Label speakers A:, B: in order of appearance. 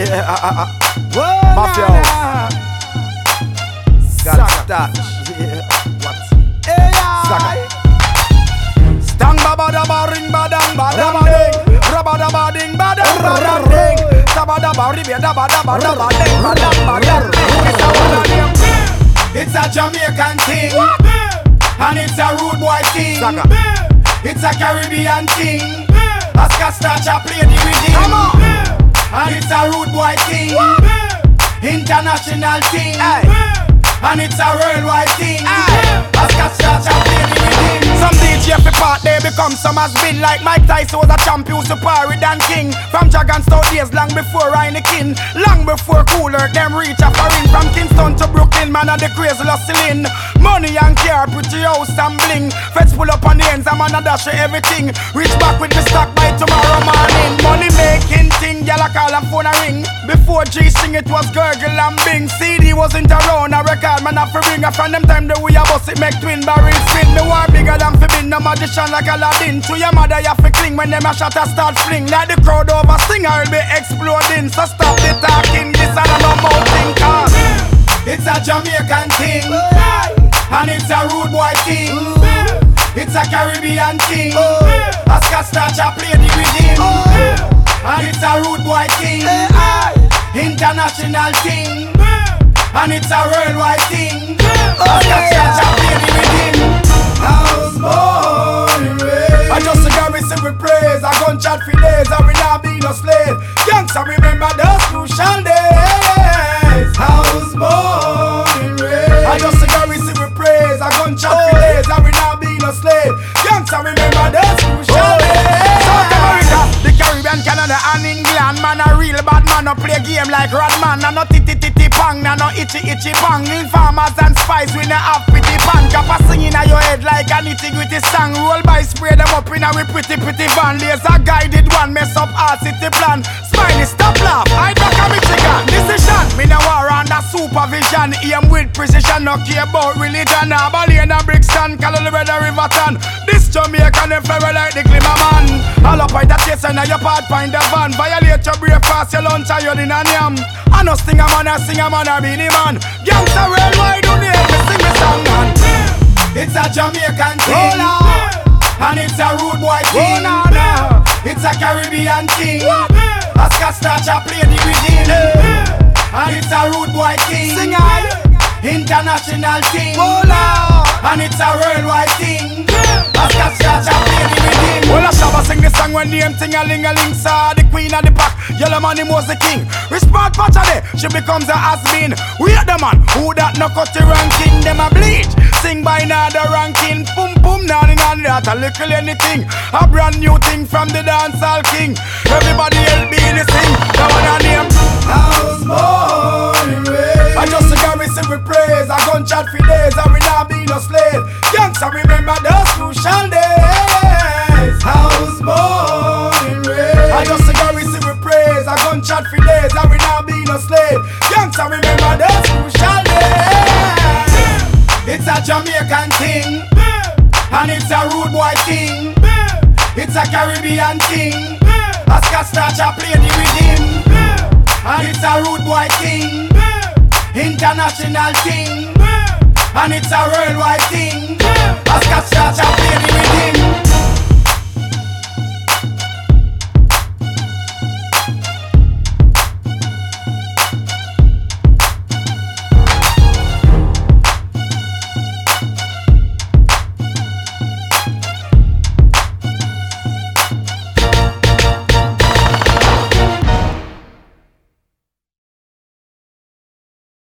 A: Yeah,
B: Whoa,
A: Mafia
B: nah,
A: House.
B: nah.
A: Got
B: Sucker.
A: that. Yeah. What?
B: Hey,
A: Sucker.
B: aye.
A: Stang baba daba ring badang badang ding. Raba daba ding badang badang ding. Saba daba ribe daba daba daba ding badang badang ding. It's a one name. It's a Jamaican thing, and it's a rude boy thing. Sucker. It's a Caribbean thing. Oscar Starcher play the rhythm. Come on. And it's a rude boy thing, international thing, and it's a worldwide thing. Oscar Starcher play the rhythm. Some DJ fi part they become some has been like Mike Tyson was a champion superior than king. From Jaganstown days long before Heineken, long before Cooler them reach a foreign. From Kingston to Brooklyn, man of the crazy hustling. Money and car, pretty house and bling. Feds pull up on the ends, I'm on a dash of everything. Reach back with the stock by tomorrow morning. Money making thing, y'all call a phone a ring. Before G sing it was gurgle and bing. CD wasn't around, a record man have to ring. From them time the way I bust it make twin barrels spin. Me war bigger than fi bin, no magician like Aladdin. To your mother you have to cling when them a shot a start fling. Like the crowd over sing I'll be exploding. So stop the talking, this and no more thing. Cause it's a Jamaican thing, and it's a rude boy thing. It's a Caribbean thing. Oscar Starcher play the rhythm, and it's a rude boy thing, international thing, and it's a worldwide thing. Oscar Starcher play the rhythm. House born and raised. I just a garrison with praise. A gunshot for days, and we not be no slave. Youngster remember those crucial days. House born and raised. I just a garrison with praise. A gunshot for days, and we not be no slave. Youngster remember those crucial days. South America, the Caribbean, Canada and England. Man a real bad man, no play game like Rodman. And no titi pang, and no itchy pang. Informers and spies, we no have pity pan. Kappa singing in your head like a nitty-gritty song. Roll by, spray them up in a pretty van. There's a guided one, mess up our city plan. Smiley, stop laugh, I back a Michigan. Decision, me no war under supervision. Aim with precision, no care about religion. Abilene and Brixton, Colorado Riverton. This Jamaican, them fly like the Glimmer man. All up by the chase and your part find the van. Violate your breakfast, your lunch and your dinner yam. I no sing a man, I be the man. Gangsta worldwide, don't hear me sing me song, man. It's a Jamaican thing, and it's a rude boy thing. It's a Caribbean thing. Oscar Starcher play the rhythm, and it's a rude boy thing. Sing international thing, and it's a worldwide thing. Oscar Starcher play the rhythm. Well, I shall sing this song when name ting-a-ling-a-ling. Saw the queen of the pack, Yellow Money was the king. Respect Patchade, she becomes a has-been. We are the man who that no cut the ranking. Them a bleach, sing by now the ranking. Boom boom, nani nani that a little anything. A brand new thing from the dancehall king. Everybody help me to sing. Now what a name? House born and raised. I just a garrison with praise. A gunshot for days, and we not be no slave. Youngster remember those crucial days. House born and raised. I just a garrison with praise. A gunshot for days, and we not be no slave. Youngster remember those crucial days. It's a Jamaican thing, and it's a rude boy thing. It's a Caribbean thing. Oscar Starcher play the rhythm, and it's a rude boy thing, international thing, and it's a worldwide thing. Oscar Starcher play the rhythm.